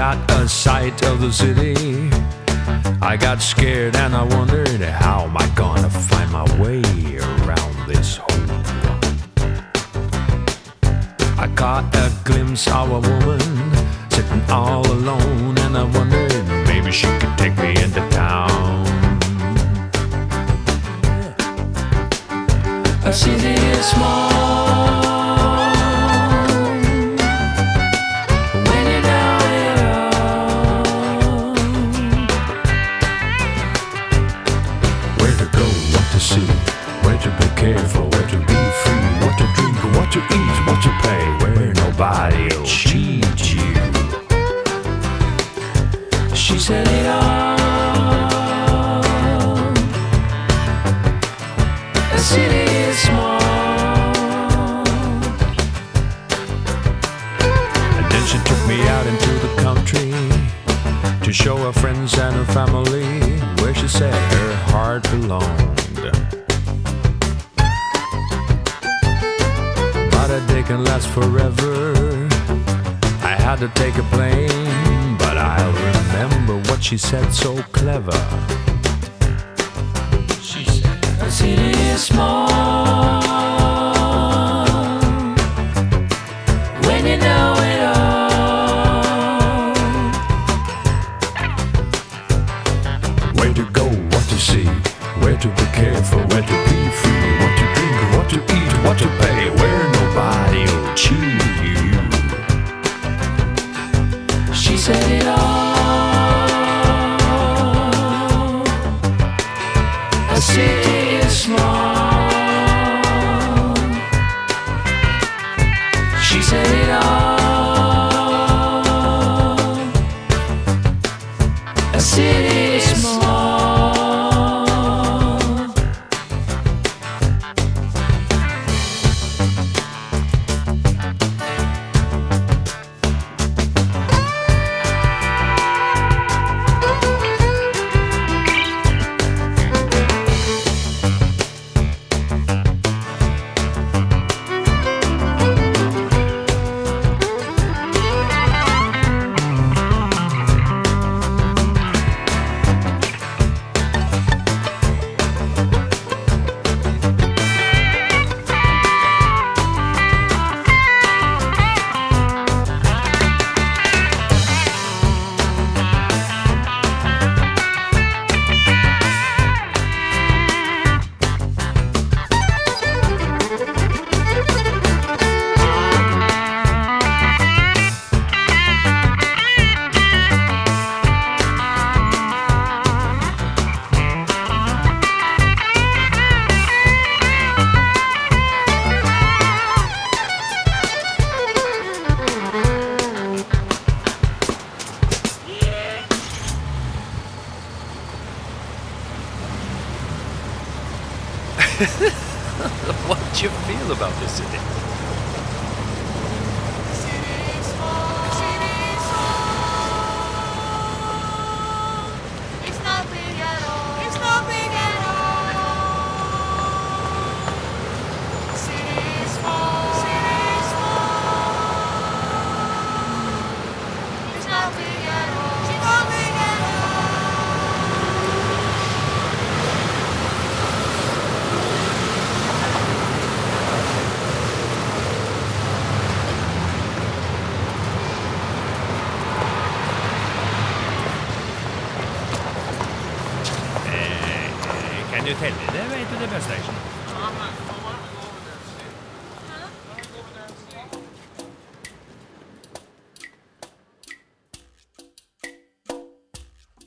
got a sight of the city. I got scared and I wondered, how am I gonna find my way around this hole? I caught a glimpse of a woman sitting all alone, and I wondered, maybe she could take me into town. A city is small. Where to be careful, where to be free, what to drink, what to eat, what to pay, where nobody'll cheat you. She said it all. The city is small. And then she took me out into the country to show her friends and her family where she said her heart belonged. But a day can last forever. I had to take a plane, but I'll remember what she said so clever. She said, the city is small when you know it all. Where to go, what to see, where to be careful, where to be free, what to drink, what to eat, what to pay, where nobody'll cheat you. She said it all. The city is small. She said it all. The city is small. What do you feel about this city? Can you tell me the way to the bus station?